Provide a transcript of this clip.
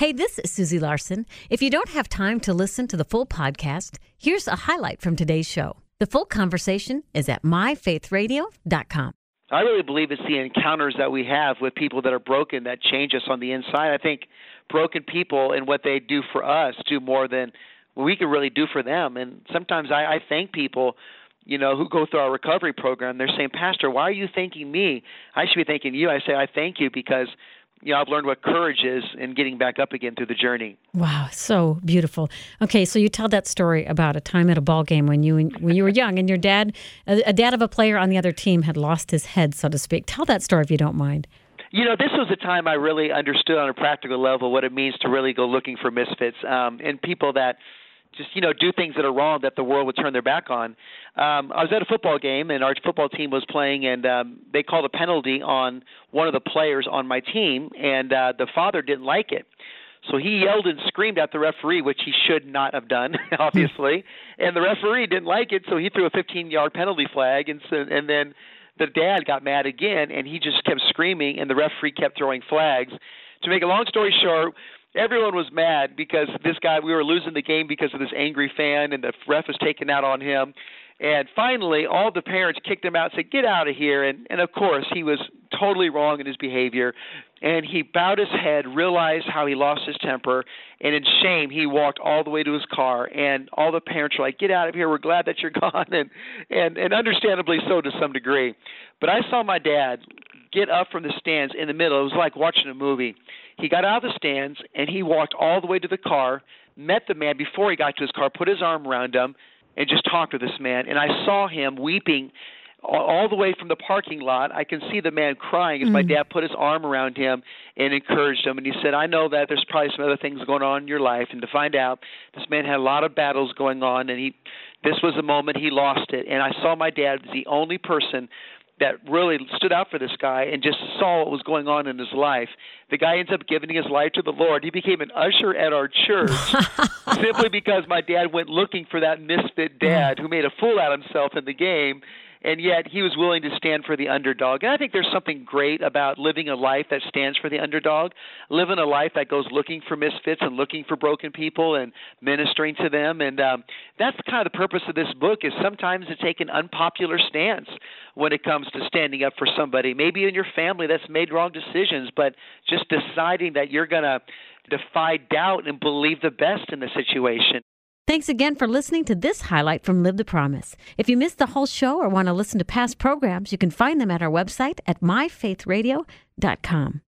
Hey, this is Susie Larson. If you don't have time to listen to the full podcast, here's a highlight from today's show. The full conversation is at myfaithradio.com. I really believe it's the encounters that we have with people that are broken that change us on the inside. I think broken people and what they do for us do more than we can really do for them. And sometimes I thank people, who go through our recovery program. They're saying, Pastor, why are you thanking me? I should be thanking you. I say, I thank you because I've learned what courage is in getting back up again through the journey. Wow, so beautiful. Okay, so you tell that story about a time at a ball game when you were young and your dad, a dad of a player on the other team, had lost his head, so to speak. Tell that story if you don't mind. This was a time I really understood on a practical level what it means to really go looking for misfits and people that just, do things that are wrong that the world would turn their back on. I was at a football game, and our football team was playing, and they called a penalty on one of the players on my team, and the father didn't like it. So he yelled and screamed at the referee, which he should not have done, obviously. And the referee didn't like it, so he threw a 15-yard penalty flag, and then the dad got mad again, and he just kept screaming, and the referee kept throwing flags. To make a long story short, everyone was mad because this guy, we were losing the game because of this angry fan, and the ref was taking out on him. And finally, all the parents kicked him out and said, get out of here. And of course, he was totally wrong in his behavior. And he bowed his head, realized how he lost his temper, and in shame, he walked all the way to his car. And all the parents were like, get out of here. We're glad that you're gone. And understandably so to some degree. But I saw my dad get up from the stands in the middle. It was like watching a movie. He got out of the stands, and he walked all the way to the car, met the man before he got to his car, put his arm around him, and just talked to this man. And I saw him weeping all the way from the parking lot. I can see the man crying as my dad put his arm around him and encouraged him. And he said, I know that there's probably some other things going on in your life. And to find out, this man had a lot of battles going on, and this was the moment he lost it. And I saw my dad as the only person that really stood out for this guy and just saw what was going on in his life. The guy ends up giving his life to the Lord. He became an usher at our church simply because my dad went looking for that misfit dad who made a fool out of himself in the game, and yet he was willing to stand for the underdog. And I think there's something great about living a life that stands for the underdog, living a life that goes looking for misfits and looking for broken people and ministering to them. And that's kind of the purpose of this book, is sometimes to take an unpopular stance when it comes to standing up for somebody, maybe in your family that's made wrong decisions, but just deciding that you're going to defy doubt and believe the best in the situation. Thanks again for listening to this highlight from Live the Promise. If you missed the whole show or want to listen to past programs, you can find them at our website at myfaithradio.com.